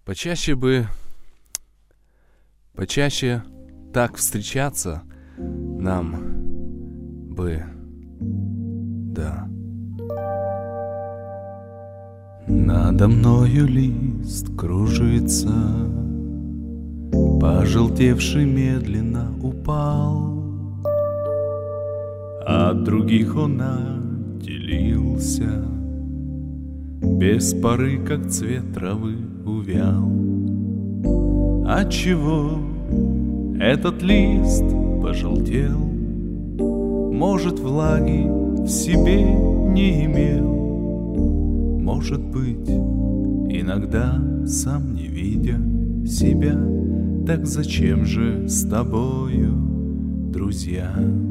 Почаще так встречаться нам бы, да. Надо мною лист кружится, пожелтевший медленно упал, от других он отделился, без поры, как цвет травы, увял. Отчего этот лист пожелтел? Может, влаги в себе не имел? Может быть, иногда, сам не видя себя, так зачем же с тобою, друзья?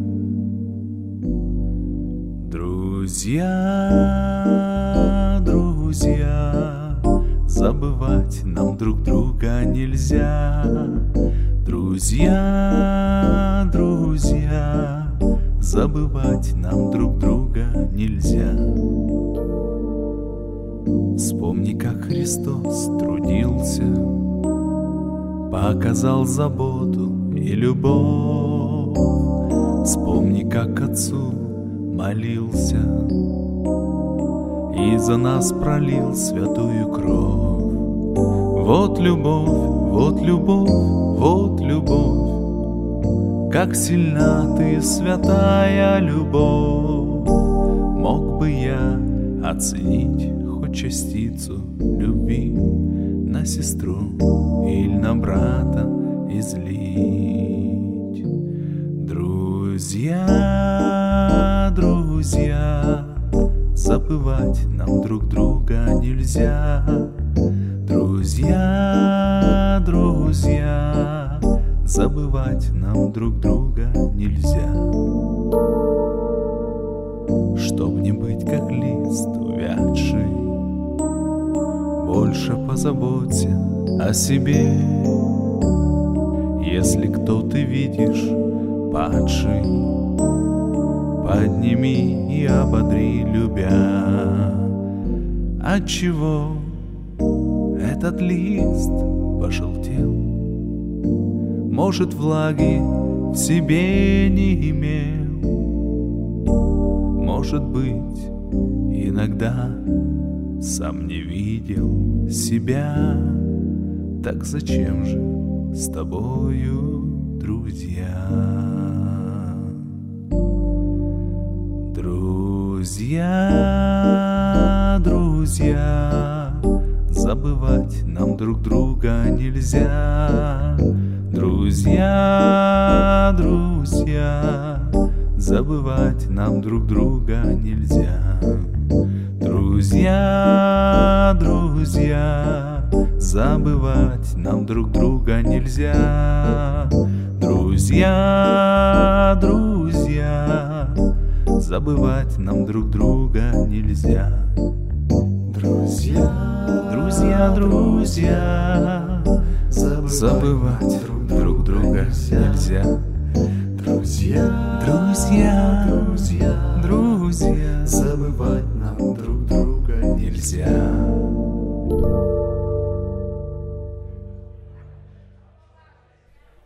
Друзья, друзья, забывать нам друг друга нельзя. Друзья, друзья, забывать нам друг друга нельзя. Вспомни, как Христос трудился, показал заботу и любовь. Вспомни, как Отцу молился и за нас пролил святую кровь. Вот любовь, вот любовь, вот любовь, как сильна ты, святая любовь. Мог бы я оценить хоть частицу любви на сестру или на брата излить. Друзья, друзья, забывать нам друг друга нельзя. Друзья, друзья, забывать нам друг друга нельзя. Чтоб не быть как лист увядший, больше позаботься о себе. Если кто ты видишь падший, подними и ободри, любя. Отчего этот лист пожелтел? Может, влаги в себе не имел? Может быть, иногда сам не видел себя, так зачем же с тобою, друзья? Друзья, друзья, забывать нам друг друга нельзя. Друзья, друзья, забывать нам друг друга нельзя. Друзья, друзья, забывать нам друг друга нельзя. Друзья, друзья, забывать нам друг друга нельзя. Друзья, Друзья, друзья, забывать друг друга нельзя. друзья, Друзья, друзья, друзья, забывать нам друг друга нельзя.